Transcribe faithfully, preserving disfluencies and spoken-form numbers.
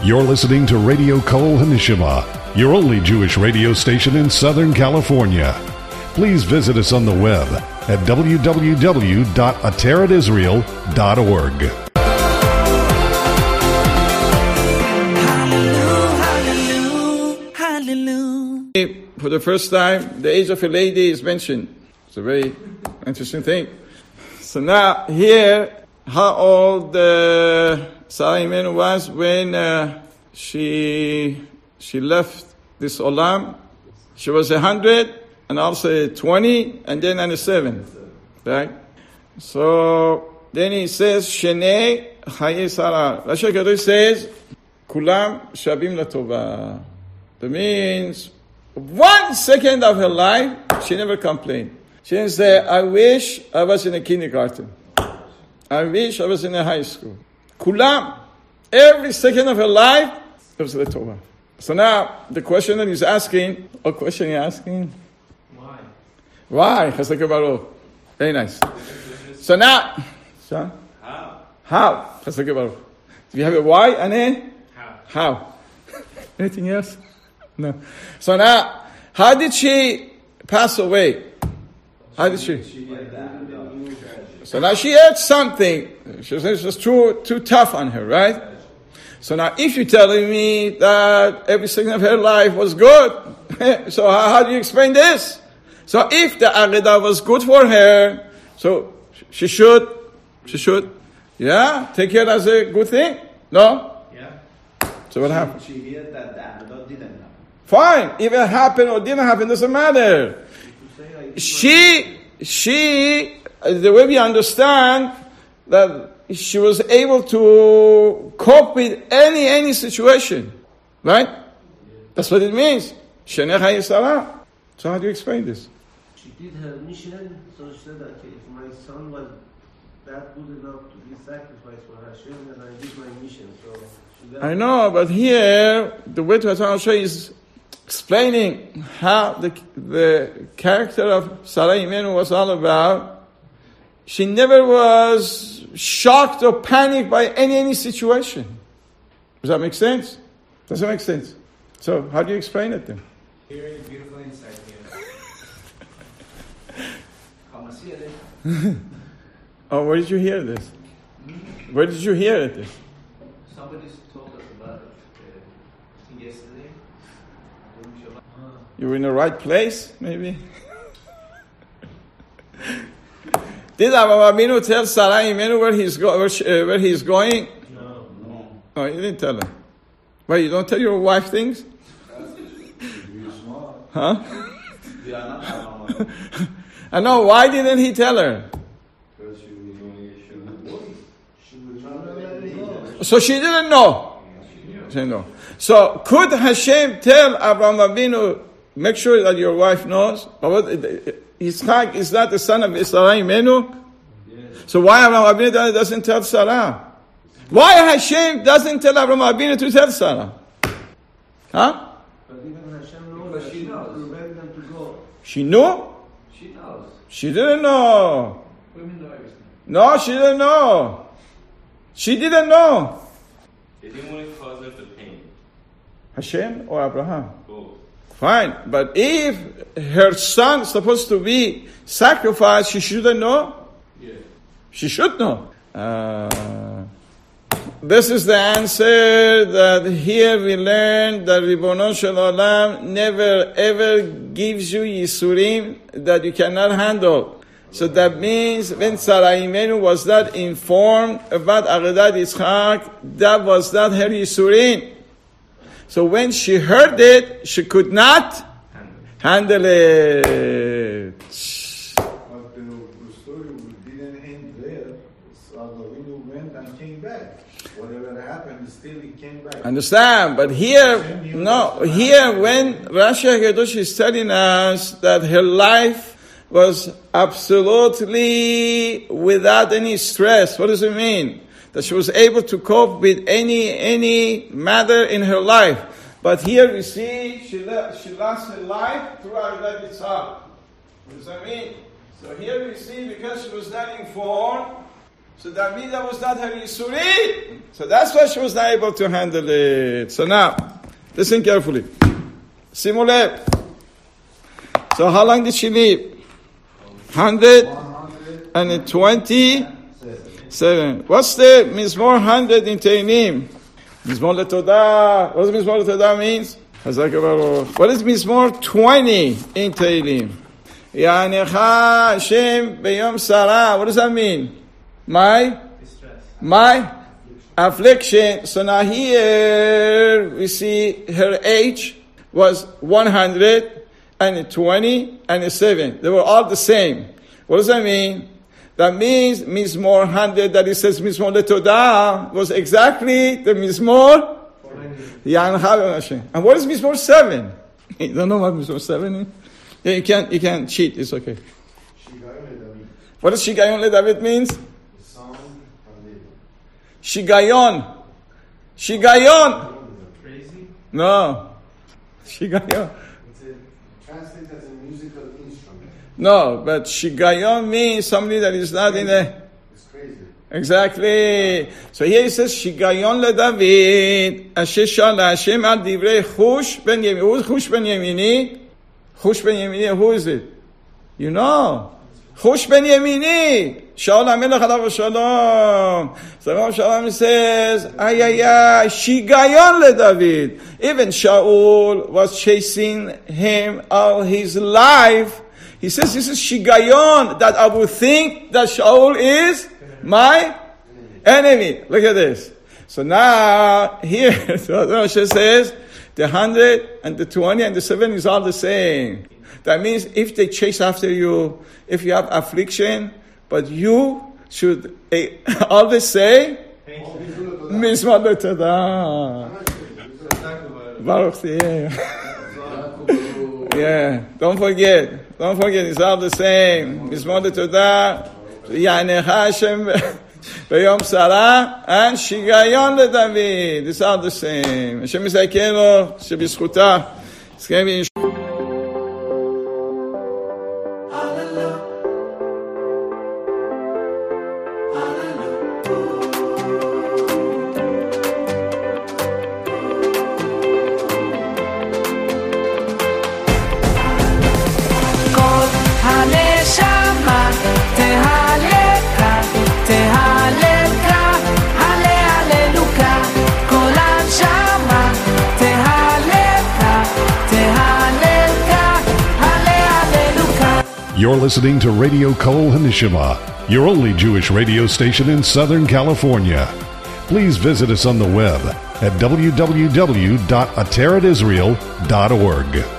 You're listening to Radio Kol Hanishima, your only Jewish radio station in Southern California. Please visit us on the web at w w w dot ateret israel dot org. For the first time, the age of a lady is mentioned. It's a very interesting thing. So now, here, how old uh, Sarah Imenu was when uh, she she left this olam. She was a hundred, and also twenty, and then on a seven, right? So then he says, Shenei Chaye Sarah. Rashi HaKadosh says, Kulam Shabim Latova. That means one second of her life, she never complained. She didn't say, I wish I was in a kindergarten. I wish I was in a high school. Kulam, every second of her life, it was Latova. So now, the question that he's asking, what question are you asking? Why? Why? Chazak Baruch. Very nice. So now, so, How? how? Chazak Baruch. Do you have a why and a? How? How? Anything else? No. So now, how did she pass away? How did she? So now she had something. She was, it was too, too tough on her, right? So now if you're telling me that every second of her life was good, so how, how do you explain this? So if the Aqidah was good for her, so she should, she should, yeah, take it as a good thing? No? Yeah. So what she, happened? She heard that the Aqidah didn't happen. Fine, even it happened or didn't happen, doesn't matter. She, she, the way we understand that she was able to cope with any, any situation. Right? That's what it means. Shenei Chaye Sarah. So how do you explain this? She did her mission, so she said, okay, if my son was that good enough to be sacrificed for Hashem, then I did my mission. So she I know, but here, the way to Hashem is explaining how the the character of Sarah Imenu was all about. She never was shocked or panicked by any any situation. Does that make sense? Does that make sense? So, how do you explain it then? Very beautiful insight here. Come see it. Oh, where did you hear this? Where did you hear it? This? Somebody told us about it. Uh, I think yesterday. You were in the right place, maybe? Did Avraham Avinu tell Sarah Imenu where he's go, where, she, uh, where he's going? No, no. Oh, you didn't tell her. Why, you don't tell your wife things? Huh? We are not Avraham. I know, why didn't he tell her? Because she was only she was trying to So she didn't know. She didn't know. So could Hashem tell Avraham Avinu, make sure that your wife knows? Yitzchak is not the son of Sarah Imenu? Yes. So why Avraham Avinu doesn't tell Sarah? Why Hashem doesn't tell Avraham Avinu to tell Sarah? Huh? But even Hashem knows that she knows. Prevent them to go. She knew? She knows. She didn't know. Women know everything. No, she didn't know. She didn't know. They didn't want to cause her the pain. Hashem or Abraham? Both. Fine, but if her son is supposed to be sacrificed, she shouldn't know? Yeah. She should know. Uh, this is the answer that here we learn that Ribono Shel Olam never ever gives you Yisurim that you cannot handle. So that means when Sarah Imenu was not informed about Akedat Yitzchak, that was not her Yisurim. So when she heard it, she could not handle it. But the, the story didn't end there. Avinu went and came back. Whatever happened, still he came back. Understand? But here, no, here when Rashi HaKadosh is telling us that her life was absolutely without any stress, what does it mean? That she was able to cope with any any matter in her life. But here we see she left, she lost her life through Akedat Yitzchak. What does that mean? So here we see because she was not informed, So that means that was not her Yisuri. So that's why she was not able to handle it. So now, listen carefully. Simu lev. So how long did she live? one hundred twenty-seven. What's the Mizmor one hundred in Tehillim? Mizmor LeTodah. What does Mizmor LeTodah means? What is Mizmor twenty in Tehillim? Ya'anecha Hashem b'yom Sarah. What does that mean? My? Distress. My? Affliction. So now here we see her age was one hundred twenty and seven. They were all the same. What does that mean? That means Mizmor one hundred that it says Mizmor LeTodah was exactly the Mizmor Ya'anecha Hashem. And what is Mizmor seven? You don't know what Mizmor seven is? Yeah, you can't, you can't cheat. It's okay. What does Shigayon LeDavid means? Shigayon. Shigayon. Crazy? No. Shigayon. It's a, translated as a musical instrument. No, but Shigayon means somebody that is not in a... It's crazy. Exactly. So here it says, Shigayon LeDavid, Asher Shala Hashem al divrei Chush ben Yemini. Who is Chush ben Yemini? Chush ben Yemini, who is it? You know. Chush ben Yemini. Shaul HaMelech alav shalom. So Rav Shalom says, ay, ay, ay, Shigayon LeDavid. Even Shaul was chasing him all his life. He says, this is Shigayon, that I would think that Shaul is my enemy. Look at this. So now, here, so Rashi says, the one hundred and the twenty and the seven is all the same. That means if they chase after you, if you have affliction, but you should uh, always say, Mizmor LeTodah. Baruch Tiyeh. Yeah, don't forget. Don't forget, it's all the same. Mizmor LeTodah, Ya'anecha Hashem b'yom Sarah, and Shigayon LeDavid. It's all the same. Hashem Yisrael, שבזכותה. It's going to be You're listening to Radio Kol Hanishima, your only Jewish radio station in Southern California. Please visit us on the web at w w w dot atarat israel dot org.